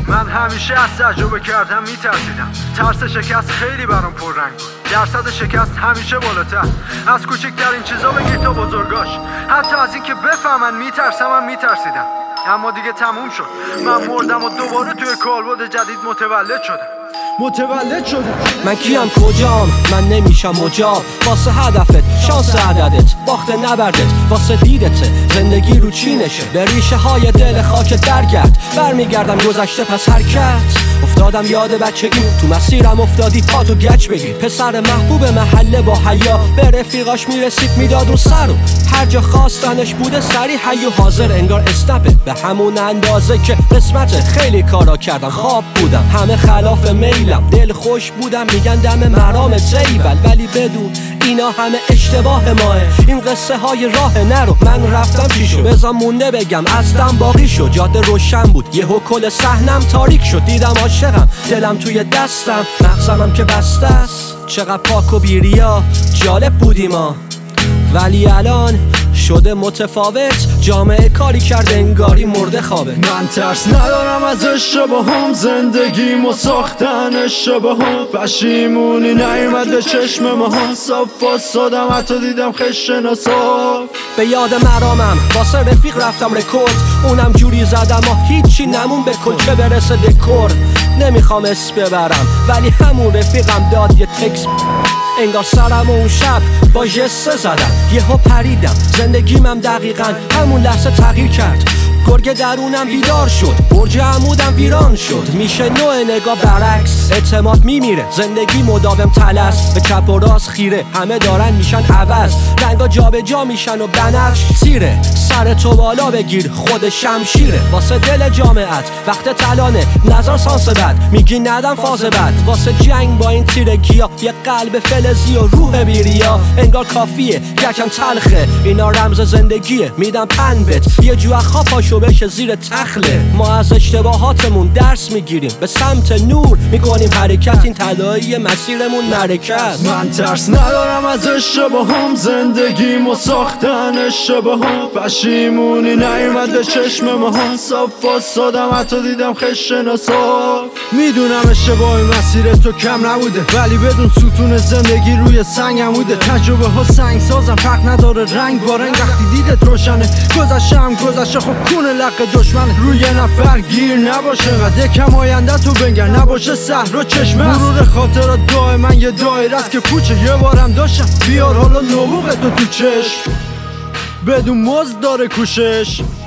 من همیشه از تجربه کردم میترسیدم. ترس شکست خیلی برام پررنگ بود. درصد شکست همیشه بالاتر. از کوچکترین چیزا بگیر تا بزرگاش. حتی از اینکه بفهمن میترسم هم میترسیدم. اما دیگه تموم شد. من مردم و دوباره توی کالبد جدید متولد شدم. من کیم کجام؟ من نمیشم مجاب. واسه هدفت شانس عددت باخت نبردت واسه دیدت زندگی رو چینشه. به ریشه های دل خاک درگرد برمیگردم گذشته پس حرکت. افتادم یاد بچگی تو مسیرم افتادی پاتو گچ بگیر. پسر محبوب محله با حیا به رفیقاش میرسید میداد اون سرو. هر جا خواستنش بوده سری حی و حاضر انگار استپه به همون اندازه که قسمت. خیلی کارا کردم خواب بودم همه خلاف میلم. دل خوش بودم میگن دم مرام تیول ولی بدون اینا همه اشتباه ماه. این قصه های راه نرو. من رفتم چی شد بذار مونده بگم ازدم باقی شد. جاده روشن بود یهو کل صحنم تاریک شد. دیدم عاشقم دلم توی دستم مغزمم که بسته است. چقدر پاک و بیریا جالب بودیم ما ولی الان شده متفاوت. جامعه کاری کرده انگاری مرده خوابه. من ترس ندارم از اشتباهام. زندگیمو ساختن اشتباهام. پشیمونی نیومد به چشم ماها. صاف واسادم حتی دیدم خشناسا. به یاد مرامم واسه رفیق رفتم رکورد. اونم جوری زدم و هیچی نمون به کلچه برسه دکور. نمیخوام اسم ببرم ولی همون رفیقم داد یه تکس. انگار سرم اون شب با جسه زدم یهو پریدم. زندگیمم دقیقا همون لحظه تغییر کرد. گرگ درونم بیدار شد. برج عمودم ویران شد. میشه نوع نگاه برعکس. اعتماد میمیره زندگی مداوم تلس. به چپ و راست خیره همه دارن میشن عوض. رنگا جا به جا میشن و بنفش سیره. سر تو بالا بگیر خود شمشیره. واسه دل جامعت وقت تلانه نظر سانس بد میگی ندم فاز بد. واسه جنگ با این تیرگیا یه قلب فلزی و روح بیریا. انگار کافیه یکم تلخه اینا رمز زندگیه. میدم پن بت یه جو خواب پاشو بشه زیر تخله. ما از اشتباهاتمون درس میگیریم به سمت نور میکنیم حرکت. این طلایی مسیرمون معرکه است. من ترس ندارم از اشتباهام. زندگیمو ساختن اشتباهام. پشیمونی نیومد به چشم ماها. صاف واسادم حتی دیدم خشناسا. میدونم اشتباهی مسیر تو کم نبوده ولی بدون ستون زندگی روی سنگ عموده. تجربه ها سنگ سازم فرق نداره رنگ با رنگ. وقتی دیدت روشنه گذشتم گذشته خب کونه لق دشمنه. روی نفر گیر نباشه قد کم آینده تو بنگر نباشه صحرا چشمه است. مرور خاطرات دای من یه دایره است که پوچه. یه بارم داشتم بیار حالا نبوغ تو چشم بدون مزد داره کوشش.